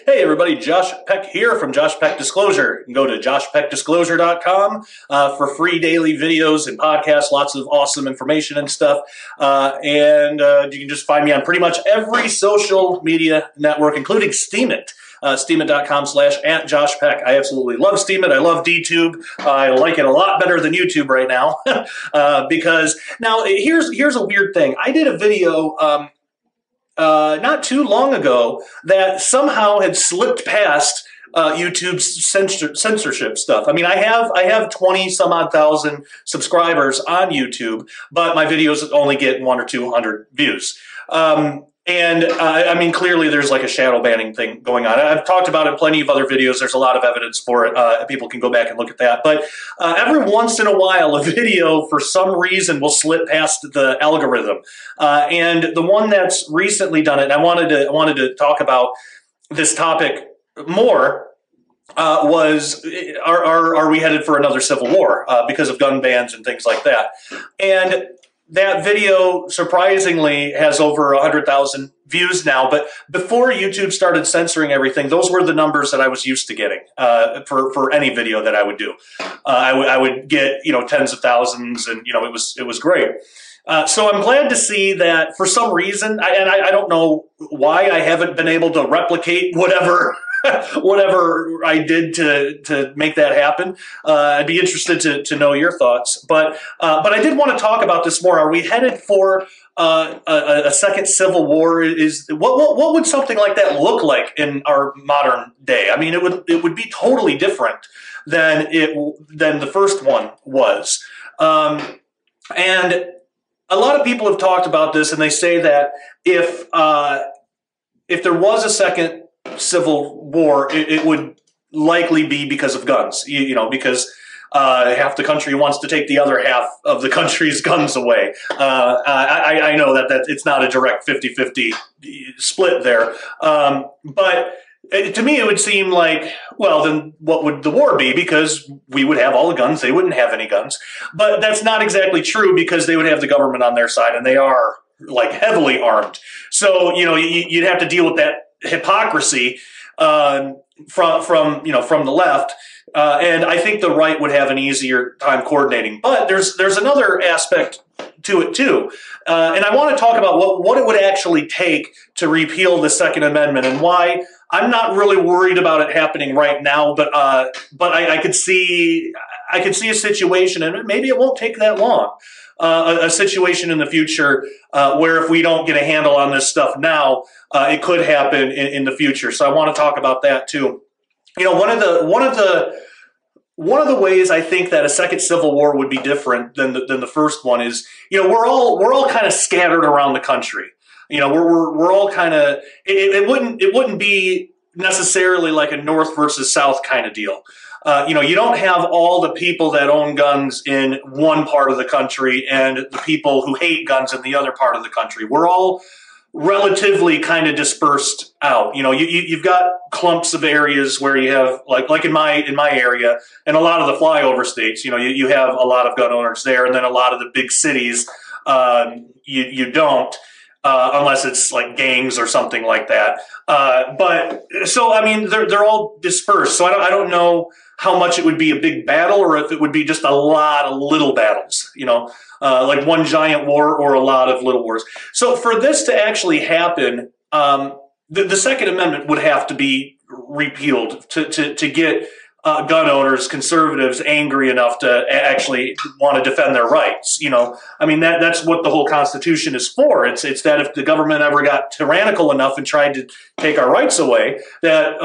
Hey everybody, Josh Peck here from Josh Peck Disclosure. You can go to joshpeckdisclosure.com for free daily videos and podcasts, lots of awesome information and stuff. And you can just find me on pretty much every social media network, including Steemit. Steemit.com/@JoshPeck. I absolutely love Steemit. I love DTube. I like it a lot better than YouTube right now because now here's a weird thing. I did a video not too long ago that somehow had slipped past YouTube's censorship stuff. I mean, I have 20 some odd thousand subscribers on YouTube, but my videos only get 100 or 200 views. I mean, clearly there's like a shadow banning thing going on. I've talked about it in plenty of other videos. There's a lot of evidence for it. People can go back and look at that. But every once in a while, a video for some reason will slip past the algorithm. And the one that's recently done it, and I wanted to talk about this topic more, was are we headed for another civil war because of gun bans and things like that? And that video, surprisingly, has over 100,000 views now. But before YouTube started censoring everything, those were the numbers that I was used to getting for any video that I would do. I would get tens of thousands, and it was great. So I'm glad to see that for some reason, I don't know why I haven't been able to replicate whatever I did to make that happen. I'd be interested to know your thoughts. But I did want to talk about this more. Are we headed for a second civil war? What would something like that look like in our modern day? I mean, it would be totally different than the first one was. And a lot of people have talked about this, and they say that if there was a second civil war, it would likely be because of guns, because half the country wants to take the other half of the country's guns away. I know that it's not a direct 50-50 split there. But to me, it would seem like, well, then what would the war be? Because we would have all the guns. They wouldn't have any guns. But that's not exactly true, because they would have the government on their side, and they are like heavily armed. So, you'd have to deal with that hypocrisy from the left. And I think the right would have an easier time coordinating. But there's another aspect to it too. And I want to talk about what it would actually take to repeal the Second Amendment, and why I'm not really worried about it happening right now. But I could see a situation, and maybe it won't take that long. A situation in the future where if we don't get a handle on this stuff now, it could happen in the future. So I want to talk about that too. One of the ways I think that a second civil war would be different than the first one is, we're all kind of scattered around the country. We're all kind of, it wouldn't be necessarily like a North versus South kind of deal. You don't have all the people that own guns in one part of the country and the people who hate guns in the other part of the country. We're all relatively kind of dispersed out. You've got clumps of areas where you have like in my area, and a lot of the flyover states, you have a lot of gun owners there, and then a lot of the big cities, you don't. Unless it's like gangs or something like that. But so, I mean, they're all dispersed. So I don't know how much it would be a big battle, or if it would be just a lot of little battles, like one giant war or a lot of little wars. So for this to actually happen, the Second Amendment would have to be repealed to get gun owners, conservatives, angry enough to actually want to defend their rights. I mean, that's what the whole Constitution is for. It's that if the government ever got tyrannical enough and tried to take our rights away, that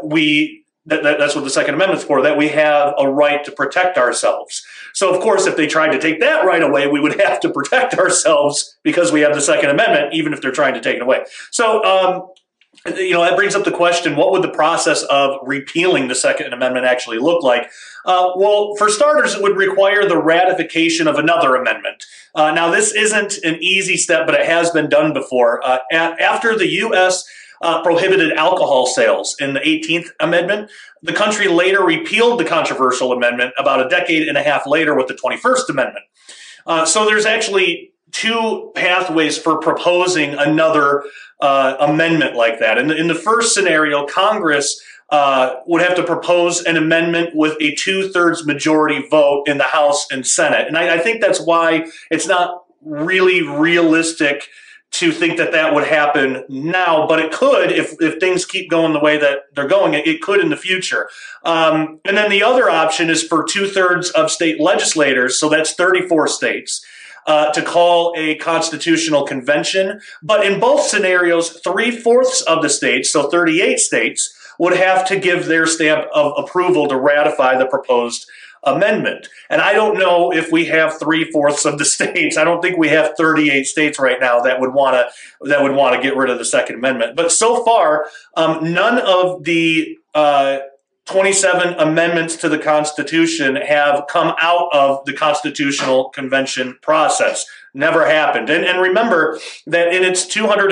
that's what the Second Amendment's for, that we have a right to protect ourselves. So, of course, if they tried to take that right away, we would have to protect ourselves because we have the Second Amendment, even if they're trying to take it away. So, that brings up the question, what would the process of repealing the Second Amendment actually look like? Well, for starters, it would require the ratification of another amendment. Now, this isn't an easy step, but it has been done before. After the U.S. Prohibited alcohol sales in the 18th Amendment, the country later repealed the controversial amendment about a decade and a half later with the 21st Amendment. So there's actually two pathways for proposing another amendment like that. In the first scenario, Congress would have to propose an amendment with a 2/3 majority vote in the House and Senate. And I think that's why it's not really realistic to think that that would happen now, but it could if things keep going the way that they're going. It could in the future. And then the other option is for 2/3 of state legislators, so that's 34 states, to call a constitutional convention. But in both scenarios, 3/4 of the states, so 38 states, would have to give their stamp of approval to ratify the proposed amendment. And I don't know if we have 3/4 of the states. I don't think we have 38 states right now that would want to get rid of the Second Amendment. But so far, none of the 27 amendments to the Constitution have come out of the Constitutional Convention process. Never happened. And remember that in its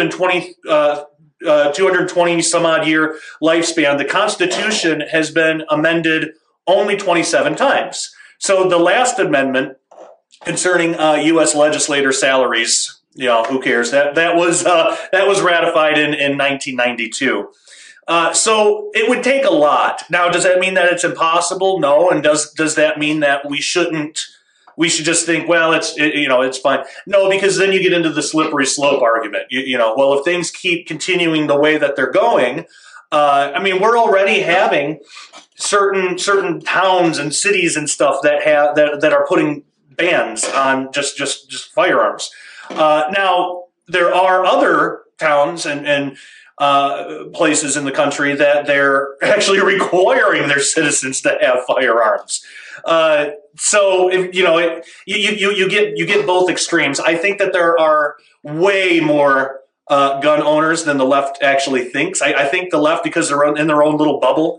220 some odd year lifespan, the Constitution has been amended only 27 times. So the last amendment concerning U.S. legislator salaries, who cares? That was ratified in 1992. So it would take a lot. Now, does that mean that it's impossible? No. And does that mean that we should just think, well, it's fine? No, because then you get into the slippery slope argument. Well, if things keep continuing the way that they're going, we're already having certain towns and cities and stuff that are putting bans on just firearms. Now, there are other towns and places in the country that they're actually requiring their citizens to have firearms. So if you get both extremes. I think that there are way more gun owners than the left actually thinks. I think the left, because they're in their own little bubble,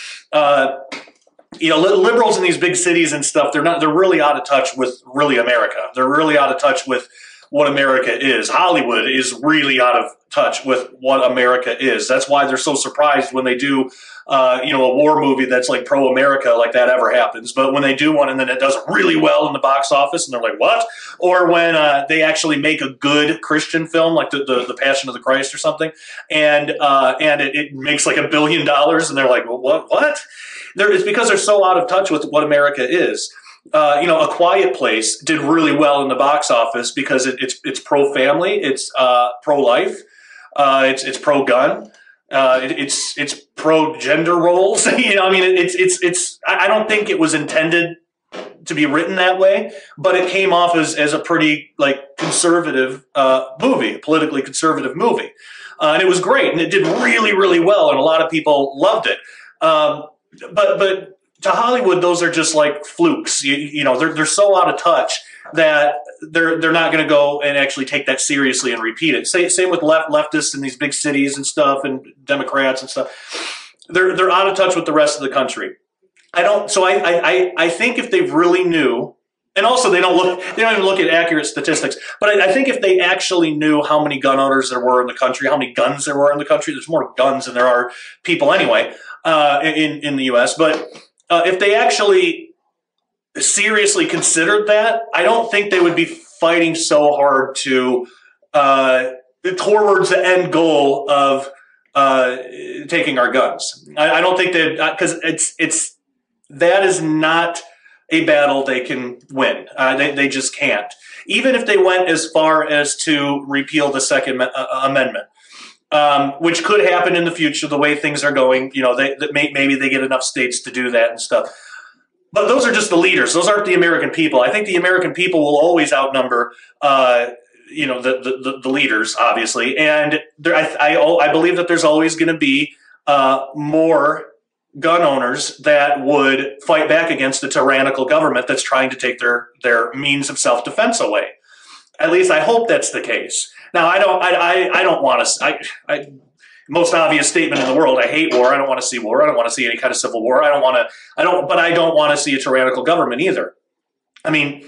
liberals in these big cities and stuff, they're really out of touch with really America. They're really out of touch with what America is. Hollywood is really out of touch with what America is. That's why they're so surprised when they do, a war movie that's like pro-America, like that ever happens. But when they do one and then it does really well in the box office, and they're like, what? Or when they actually make a good Christian film, like the Passion of the Christ or something, and it makes like $1 billion, and they're like, well, what? It's because they're so out of touch with what America is. A Quiet Place did really well in the box office because it's pro-family, it's pro-life, it's pro-gun, it's pro-gender roles. I don't think it was intended to be written that way, but it came off as a pretty conservative movie, politically conservative movie, and it was great, and it did really, really well, and a lot of people loved it. But to Hollywood, those are just like flukes. They're so out of touch that they're not going to go and actually take that seriously and repeat it. Same with leftists in these big cities and stuff, and Democrats and stuff. They're out of touch with the rest of the country. I think if they really knew, and also they don't even look at accurate statistics, but I think if they actually knew how many gun owners there were in the country, how many guns there were in the country, there's more guns than there are people anyway, in the U.S., but if they actually seriously considered that, I don't think they would be fighting so hard to towards the end goal of taking our guns. I don't think that, because that is not a battle they can win. They just can't. Even if they went as far as to repeal the Second Amendment. Which could happen in the future, the way things are going. Maybe they get enough states to do that and stuff. But those are just the leaders. Those aren't the American people. I think the American people will always outnumber, the leaders, obviously. And I believe that there's always going to be more gun owners that would fight back against the tyrannical government that's trying to take their means of self-defense away. At least I hope that's the case. Now, I don't want to. Most obvious statement in the world. I hate war. I don't want to see war. I don't want to see any kind of civil war. But I don't want to see a tyrannical government either. I mean,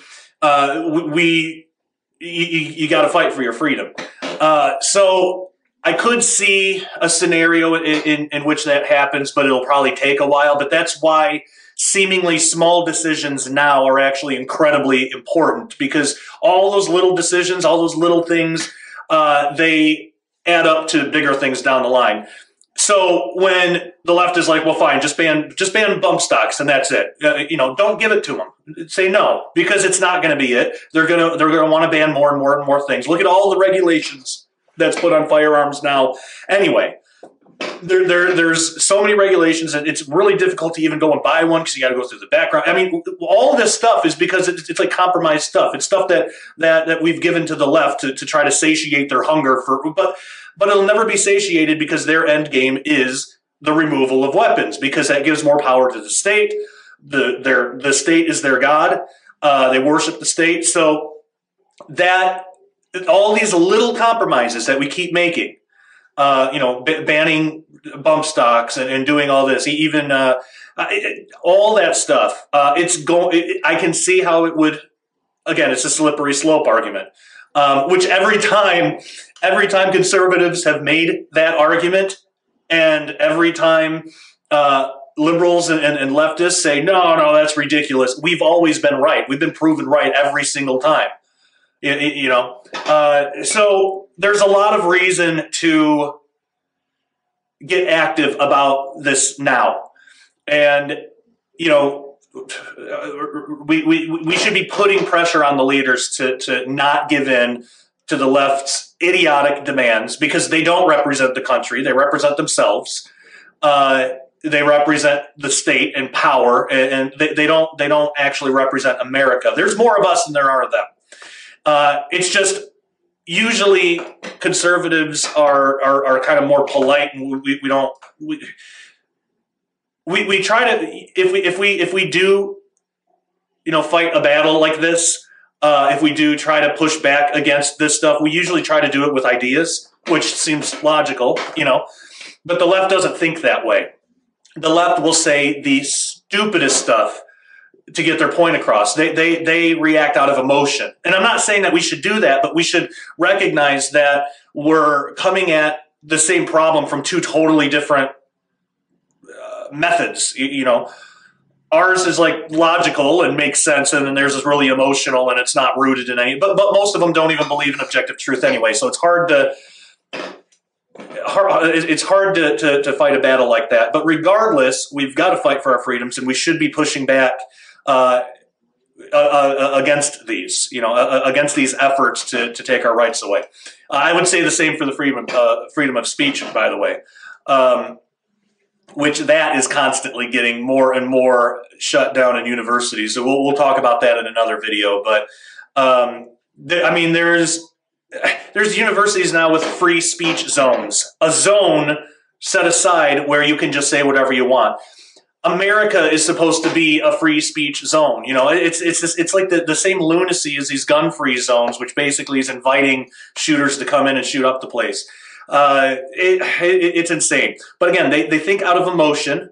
you got to fight for your freedom. So I could see a scenario in which that happens, but it'll probably take a while. But that's why seemingly small decisions now are actually incredibly important, because all those little decisions, all those little things, they add up to bigger things down the line. So when the left is like, well, fine, just ban bump stocks and that's it. Don't give it to them. Say no, because it's not going to be it. They're going to want to ban more and more and more things. Look at all the regulations that's put on firearms now. Anyway, there's so many regulations, and it's really difficult to even go and buy one because you got to go through the background. I mean, all this stuff is because it's like compromised stuff. It's stuff that we've given to the left to try to satiate their hunger for, but it'll never be satiated, because their end game is the removal of weapons, because that gives more power to the state. The state is their god. They worship the state. So that all these little compromises that we keep making, banning bump stocks and doing all this, even all that stuff. I can see how it would. Again, it's a slippery slope argument, which every time conservatives have made that argument, and every time liberals and leftists say, no, that's ridiculous, we've always been right. We've been proven right every single time. So there's a lot of reason to get active about this now. And, we should be putting pressure on the leaders to not give in to the left's idiotic demands, because they don't represent the country. They represent themselves. They represent the state and power, and they don't actually represent America. There's more of us than there are of them. It's just usually conservatives are kind of more polite, and we try to, if we do fight a battle like this, if we do try to push back against this stuff, we usually try to do it with ideas, which seems logical, but the left doesn't think that way. The left will say the stupidest stuff to get their point across. They react out of emotion. And I'm not saying that we should do that, but we should recognize that we're coming at the same problem from two totally different methods. Ours is like logical and makes sense, and then theirs is really emotional and it's not rooted in any. But most of them don't even believe in objective truth anyway. So it's hard to fight a battle like that. But regardless, we've got to fight for our freedoms, and we should be pushing back against these, against these efforts to take our rights away. I would say the same for the freedom of speech, by the way, which that is constantly getting more and more shut down in universities. So we'll talk about that in another video. But there's universities now with free speech zones, a zone set aside where you can just say whatever you want. America is supposed to be a free speech zone. It's like the same lunacy as these gun-free zones, which basically is inviting shooters to come in and shoot up the place. It's insane. But again, they think out of emotion.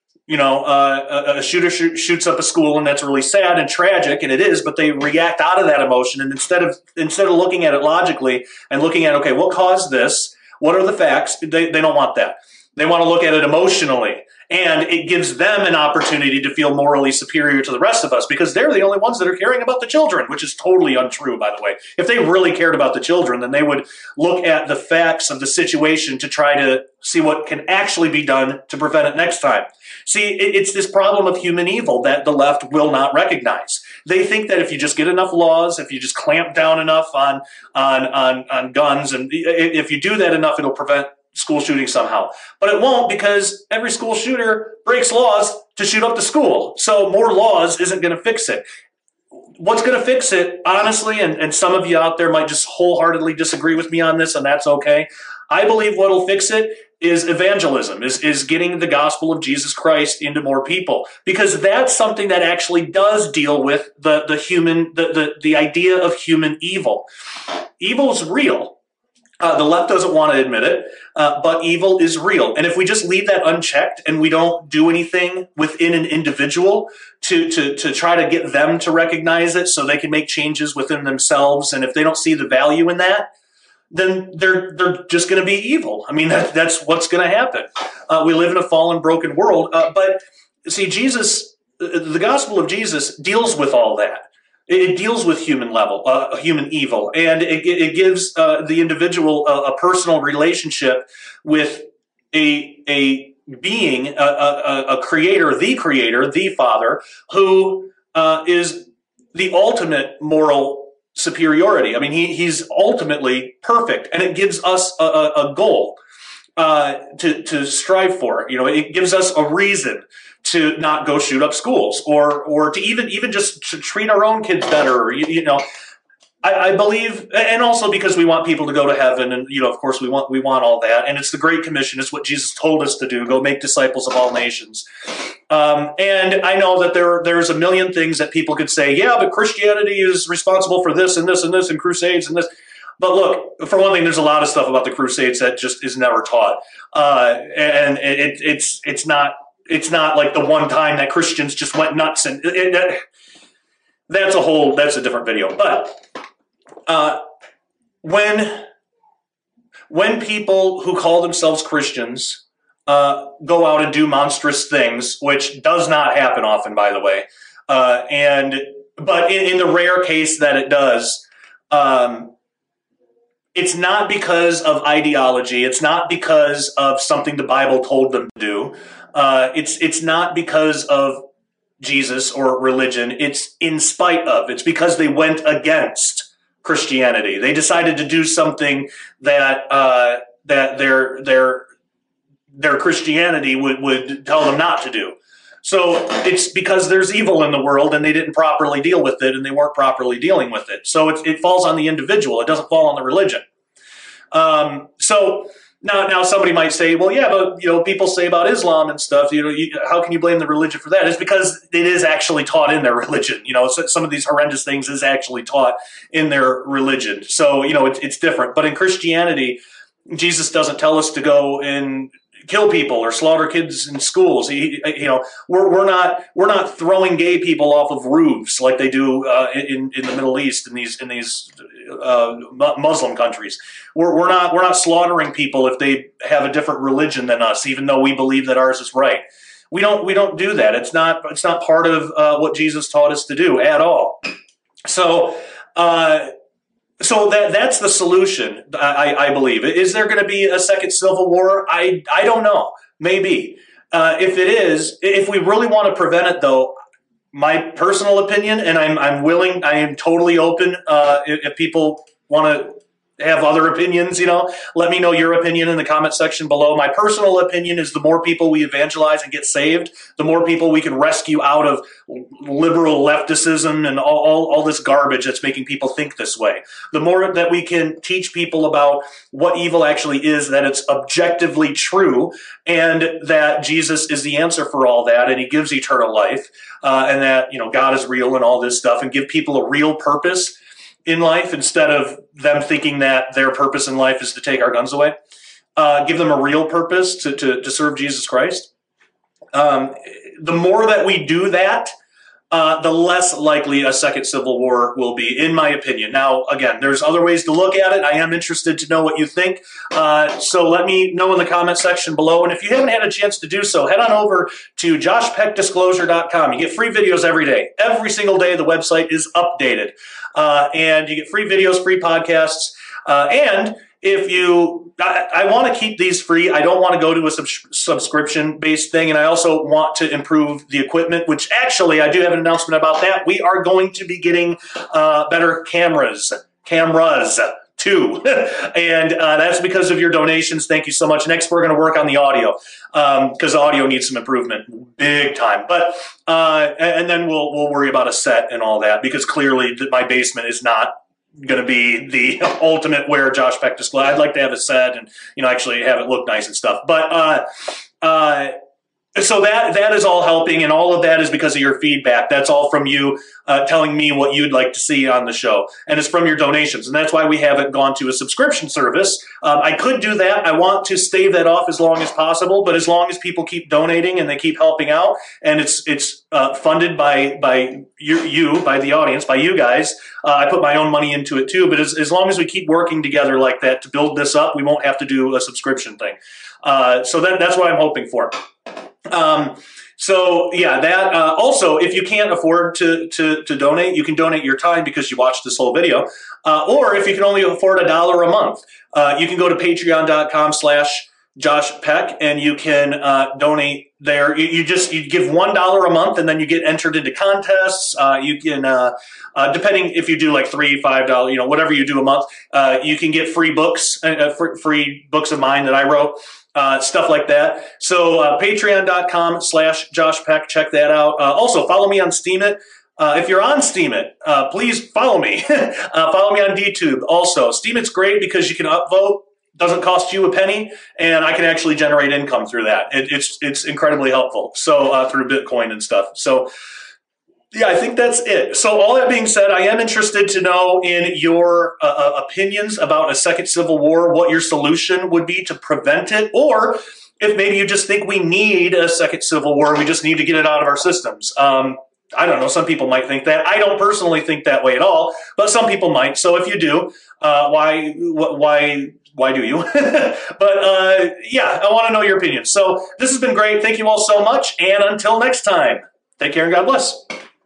A shooter shoots up a school, and that's really sad and tragic, and it is, but they react out of that emotion. And instead of looking at it logically and looking at, okay, what caused this? What are the facts? They don't want that. They want to look at it emotionally. And it gives them an opportunity to feel morally superior to the rest of us, because they're the only ones that are caring about the children, which is totally untrue, by the way. If they really cared about the children, then they would look at the facts of the situation to try to see what can actually be done to prevent it next time. See, it's this problem of human evil that the left will not recognize. They think that if you just get enough laws, if you just clamp down enough on guns, and if you do that enough, it'll prevent school shooting somehow. But it won't, because every school shooter breaks laws to shoot up the school. So more laws isn't going to fix it. What's going to fix it, honestly, and some of you out there might just wholeheartedly disagree with me on this, and that's okay. I believe what will fix it is evangelism, is getting the gospel of Jesus Christ into more people, because that's something that actually does deal with the idea of human evil. Evil's real. The left doesn't want to admit it, but evil is real. And if we just leave that unchecked and we don't do anything within an individual to try to get them to recognize it so they can make changes within themselves, and if they don't see the value in that, then they're just going to be evil. I mean, that's what's going to happen. We live in a fallen, broken world. But see, Jesus the gospel of Jesus deals with all that. It deals with human evil, and it gives the individual a personal relationship with a being, a creator, the Father, who is the ultimate moral superiority. I mean, he's ultimately perfect, and it gives us a goal to strive for. You know, it gives us a reason to not go shoot up schools, or to even just to treat our own kids better. You know, I believe, and also because we want people to go to heaven, and you know, of course, we want all that, and it's the Great Commission. It's what Jesus told us to do: go make disciples of all nations. And I know that there's a million things that people could say. Yeah, but Christianity is responsible for this and this and this, and Crusades and this. But look, for one thing, there's a lot of stuff about the Crusades that just is never taught, and it's not. It's not like the one time that Christians just went nuts, and that's a different video. But when people who call themselves Christians go out and do monstrous things, which does not happen often, by the way, but in the rare case that it does, it's not because of ideology. It's not because of something the Bible told them to do. It's not because of Jesus or religion. It's in spite of. It's because they went against Christianity. They decided to do something that that their Christianity would tell them not to do. So it's because there's evil in the world, and they didn't properly deal with it, and they weren't properly dealing with it. So it falls on the individual. It doesn't fall on the religion. So now somebody might say, well, yeah, but you know, people say about Islam and stuff. You know, how can you blame the religion for that? It's because it is actually taught in their religion. You know, so some of these horrendous things is actually taught in their religion. So you know, it's different. But in Christianity, Jesus doesn't tell us to go and kill people or slaughter kids in schools. You know, we're not throwing gay people off of roofs like they do in the Middle East in these Muslim countries. We're not slaughtering people if they have a different religion than us, even though we believe that ours is right. We don't do that. It's not part of what Jesus taught us to do at all. So. So that's the solution, I believe. Is there going to be a second civil war? I don't know. Maybe. If it is, if we really want to prevent it, though, my personal opinion, and I'm willing, I am totally open. If people want to have other opinions, you know, let me know your opinion in the comment section below. My personal opinion is the more people we evangelize and get saved, the more people we can rescue out of liberal lefticism and all this garbage that's making people think this way. The more that we can teach people about what evil actually is, that it's objectively true, and that Jesus is the answer for all that, and he gives eternal life, and that, you know, God is real and all this stuff, and give people a real purpose in life instead of them thinking that their purpose in life is to take our guns away. Give them a real purpose to serve Jesus Christ. The more that we do that, the less likely a second civil war will be, in my opinion. Now, again, there's other ways to look at it. I am interested to know what you think. So let me know in the comment section below. And if you haven't had a chance to do so, head on over to joshpeckdisclosure.com. You get free videos every day. Every single day, the website is updated. And you get free videos, free podcasts, and if you, I want to keep these free. I don't want to go to a subscription-based thing, and I also want to improve the equipment, which actually I do have an announcement about that. We are going to be getting better cameras too, and that's because of your donations. Thank you so much. Next, we're going to work on the audio because audio needs some improvement, big time. But and then we'll worry about a set and all that, because clearly my basement is not going to be the ultimate where Josh Peck display. I'd like to have a set and, you know, actually have it look nice and stuff. But so that is all helping, and all of that is because of your feedback. That's all from you telling me what you'd like to see on the show, and it's from your donations, and that's why we haven't gone to a subscription service. I could do that. I want to stave that off as long as possible, but as long as people keep donating and they keep helping out, and it's funded by you, by the audience, by you guys. I put my own money into it too, but as long as we keep working together like that to build this up, we won't have to do a subscription thing. So that's what I'm hoping for. So yeah, that also, if you can't afford to donate, you can donate your time because you watched this whole video, or if you can only afford $1 a month, you can go to patreon.com/Josh Peck and you can donate there. You give $1 a month and then you get entered into contests. You can depending if you do like $3, $5, whatever you do a month, you can get free books, free books of mine that I wrote. Stuff like that. So patreon.com/Josh Peck. Check that out. Also, follow me on Steemit. If you're on Steemit, please follow me. Follow me on DTube. Also, Steemit's great because you can upvote. Doesn't cost you a penny, and I can actually generate income through that. It's incredibly helpful. So through Bitcoin and stuff. So yeah, I think that's it. So all that being said, I am interested to know in your opinions about a second civil war, what your solution would be to prevent it, or if maybe you just think we need a second civil war, we just need to get it out of our systems. I don't know. Some people might think that. I don't personally think that way at all, but some people might. So if you do, why do you? But yeah, I want to know your opinion. So this has been great. Thank you all so much. And until next time, take care and God bless.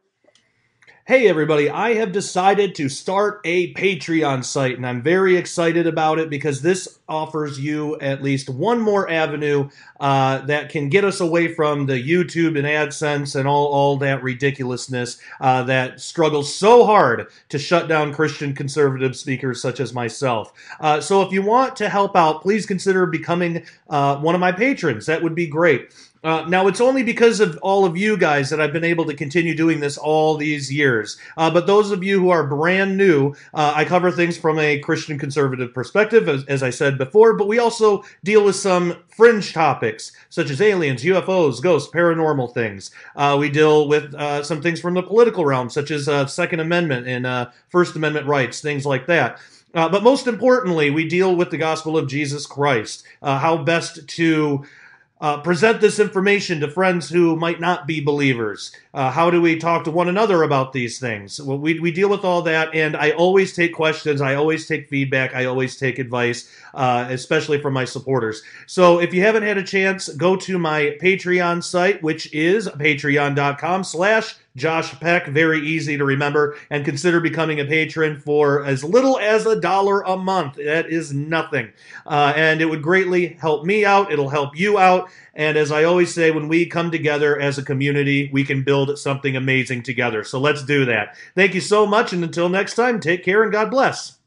Hey everybody, I have decided to start a Patreon site, and I'm very excited about it because this offers you at least one more avenue that can get us away from the YouTube and AdSense and all that ridiculousness that struggles so hard to shut down Christian conservative speakers such as myself. So if you want to help out, please consider becoming one of my patrons. That would be great. Now, it's only because of all of you guys that I've been able to continue doing this all these years. But those of you who are brand new, I cover things from a Christian conservative perspective, as I said before, but we also deal with some fringe topics, such as aliens, UFOs, ghosts, paranormal things. We deal with some things from the political realm, such as Second Amendment and First Amendment rights, things like that. But most importantly, we deal with the gospel of Jesus Christ, how best to present this information to friends who might not be believers. How do we talk to one another about these things? Well, we deal with all that, and I always take questions, I always take feedback, I always take advice, especially from my supporters. So if you haven't had a chance, go to my Patreon site, which is patreon.com/Josh Peck, very easy to remember, and consider becoming a patron for as little as $1 a month. That is nothing. And it would greatly help me out, it'll help you out, and as I always say, when we come together as a community, we can build something amazing together. So let's do that. Thank you so much, and until next time, take care and God bless.